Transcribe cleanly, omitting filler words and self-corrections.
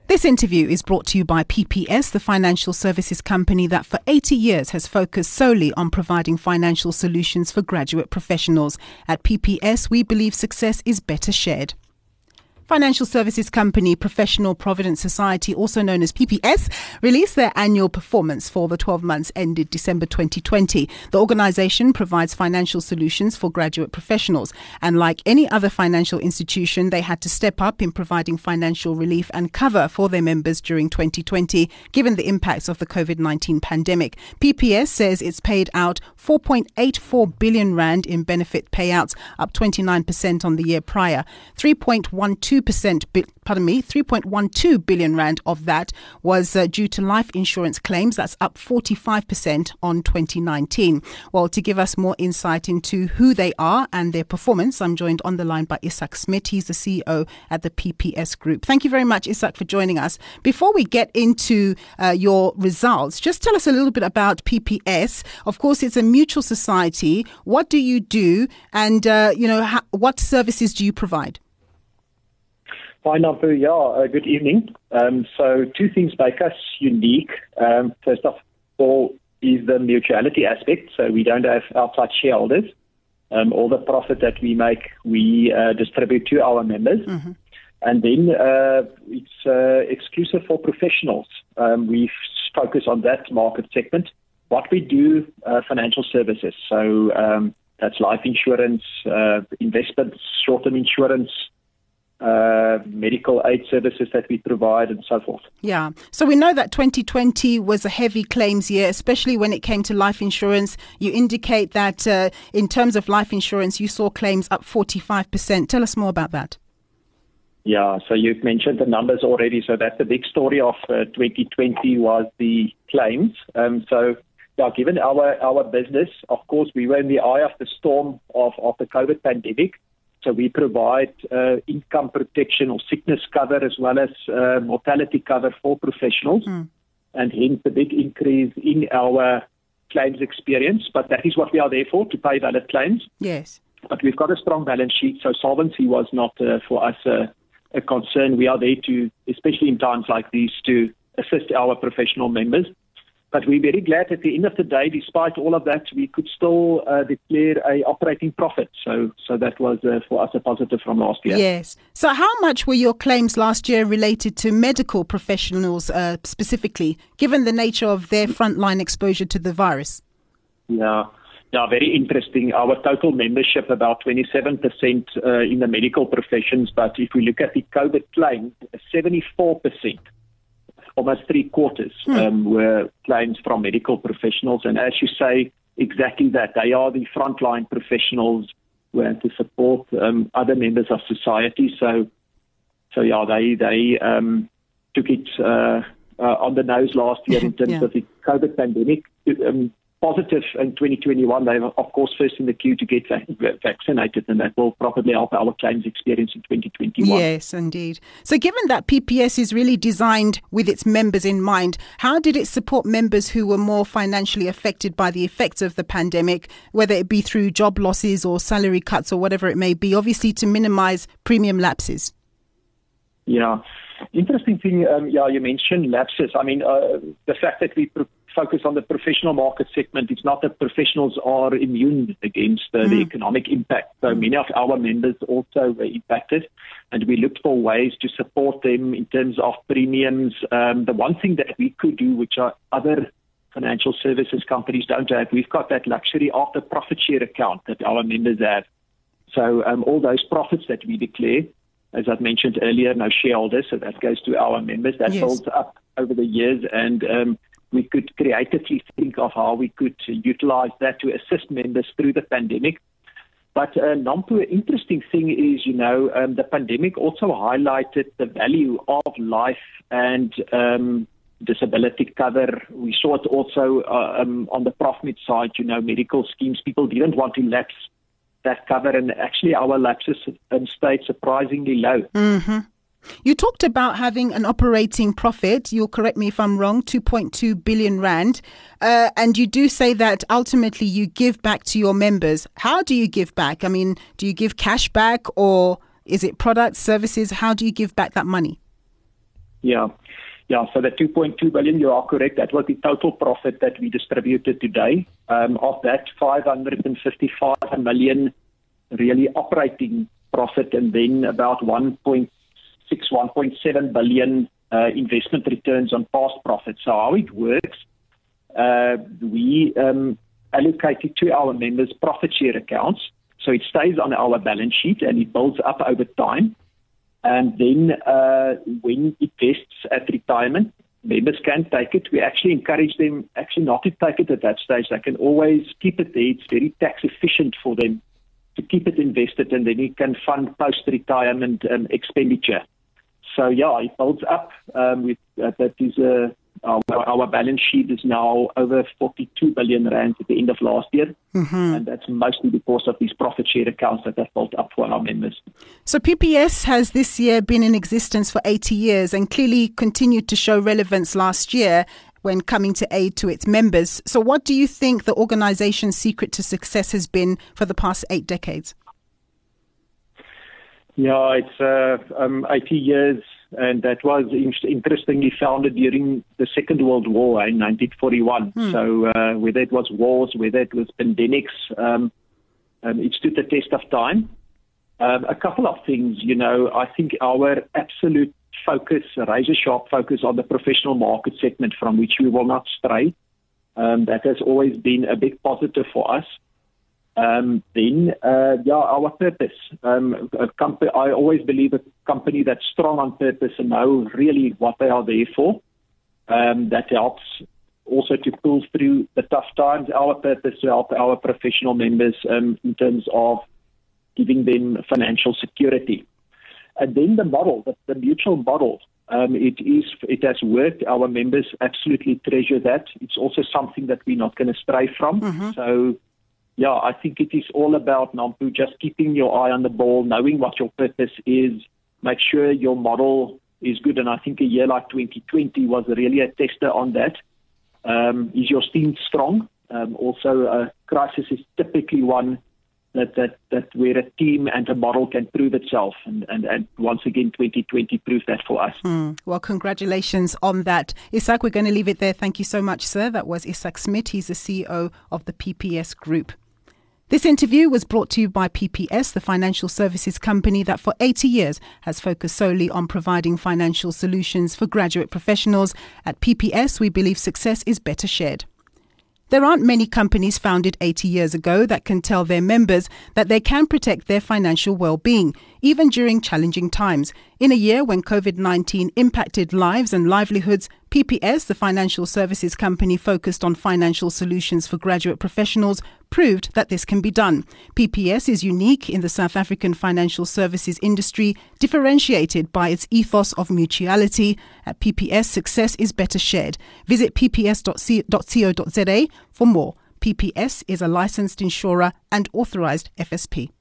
This interview is brought to you by PPS, the financial services company that for 80 years has focused solely on providing financial solutions for graduate professionals. At PPS, we believe success is better shared. Financial services company Professional Provident Society, also known as PPS, released their annual performance for the 12 months ended December 2020. The organisation provides financial solutions for graduate professionals, and like any other financial institution, they had to step up in providing financial relief and cover for their members during 2020, given the impacts of the COVID-19 pandemic. PPS says it's paid out 4.84 billion rand in benefit payouts, up 29% on the year prior. 3.12 billion rand of that was due to life insurance claims. That's up 45% on 2019. Well, to give us more insight into who they are and their performance, I'm joined on the line by Isak Smit. He's the CEO at the PPS Group. Thank you very much, Isak, for joining us. Before we get into your results, just tell us a little bit about PPS. Of course, it's a mutual society. What do you do, and what services do you provide? Hi, Nampho. Good evening. So two things make us unique. First of all is the mutuality aspect. So we don't have outside shareholders. All the profit that we make, we distribute to our members. Mm-hmm. And then it's exclusive for professionals. We focus on that market segment. What we do, financial services. So that's life insurance, investments, short-term insurance, medical aid services that we provide, and so forth. Yeah. So we know that 2020 was a heavy claims year, especially when it came to life insurance. You indicate that in terms of life insurance, you saw claims up 45%. Tell us more about that. Yeah. So you've mentioned the numbers already. So that's the big story of 2020 was the claims. Given our business, of course, we were in the eye of the storm of the COVID pandemic. So we provide income protection or sickness cover as well as mortality cover for professionals, and hence the big increase in our claims experience. But that is what we are there for, to pay valid claims. Yes. But we've got a strong balance sheet, so solvency was not for us a concern. We are there to, especially in times like these, to assist our professional members. But we're very glad at the end of the day, despite all of that, we could still declare a operating profit. So that was for us a positive from last year. Yes. So how much were your claims last year related to medical professionals specifically, given the nature of their frontline exposure to the virus? Yeah, very interesting. Our total membership, about 27% in the medical professions. But if we look at the COVID claims, 74%. Almost 3/4 were claims from medical professionals. And as you say, exactly that. They are the frontline professionals who have to support other members of society. So they took it on the nose last year in terms of the COVID pandemic. Positive in 2021, they were, of course, first in the queue to get vaccinated, and that will probably help our claims experience in 2021. Yes, indeed. So given that PPS is really designed with its members in mind, how did it support members who were more financially affected by the effects of the pandemic, whether it be through job losses or salary cuts or whatever it may be, obviously to minimize premium lapses? Yeah. Interesting thing, you mentioned lapses. I mean, the fact that we focus on the professional market segment, it's not that professionals are immune against the economic impact. So many of our members also were impacted, and we looked for ways to support them in terms of premiums. The one thing that we could do, which our other financial services companies don't have, we've got that luxury of the profit share account that our members have. So all those profits that we declare, as I've mentioned earlier, no shareholders, so that goes to our members. That builds up over the years, and we could creatively think of how we could utilize that to assist members through the pandemic. But Nampo, an interesting thing is, the pandemic also highlighted the value of life and disability cover. We saw it also on the Profmit side, medical schemes. People didn't want to lapse that cover, and actually our lapses stayed surprisingly low. Mm-hmm. You talked about having an operating profit, you'll correct me if I'm wrong, 2.2 billion rand. And you do say that ultimately you give back to your members. How do you give back? I mean, do you give cash back, or is it products, services? How do you give back that money? Yeah. Yeah, so the 2.2 billion, you are correct. That was the total profit that we distributed today. Of that, 555 million really operating profit, and then about 1.6, 1.7 billion investment returns on past profits. So how it works, we allocate it to our members' profit share accounts. So it stays on our balance sheet and it builds up over time. And then when it vests at retirement, members can take it. We actually encourage them actually not to take it at that stage. They can always keep it there. It's very tax efficient for them to keep it invested, and then it can fund post-retirement expenditure. So yeah, it builds up. That is our balance sheet is now over 42 billion rand at the end of last year, and that's mostly because of these profit share accounts that have built up for our members. So PPS has this year been in existence for 80 years and clearly continued to show relevance last year when coming to aid to its members. So what do you think the organization's secret to success has been for the past 8 decades? Yeah, it's 80 years, and that was interestingly founded during the Second World War in 1941. So whether it was wars, whether it was pandemics, it stood the test of time. A couple of things, I think our absolute focus, razor-sharp focus on the professional market segment from which we will not stray, that has always been a big positive for us. Our purpose. I always believe a company that's strong on purpose and know really what they are there for. That helps also to pull through the tough times. Our purpose to help our professional members in terms of giving them financial security. And then the model, the mutual model, it has worked. Our members absolutely treasure that. It's also something that we're not going to stray from. So, yeah, I think it is all about, Nampu, just keeping your eye on the ball, knowing what your purpose is, make sure your model is good. And I think a year like 2020 was really a tester on that. Is your team strong? Also, a crisis is typically one that where a team and a model can prove itself. And once again, 2020 proved that for us. Well, congratulations on that. Isak, we're going to leave it there. Thank you so much, sir. That was Isak Smit. He's the CEO of the PPS Group. This interview was brought to you by PPS, the financial services company that for 80 years has focused solely on providing financial solutions for graduate professionals. At PPS, we believe success is better shared. There aren't many companies founded 80 years ago that can tell their members that they can protect their financial well-being, even during challenging times. In a year when COVID-19 impacted lives and livelihoods, PPS, the financial services company focused on financial solutions for graduate professionals, proved that this can be done. PPS is unique in the South African financial services industry, differentiated by its ethos of mutuality. At PPS, success is better shared. Visit pps.co.za for more. PPS is a licensed insurer and authorized FSP.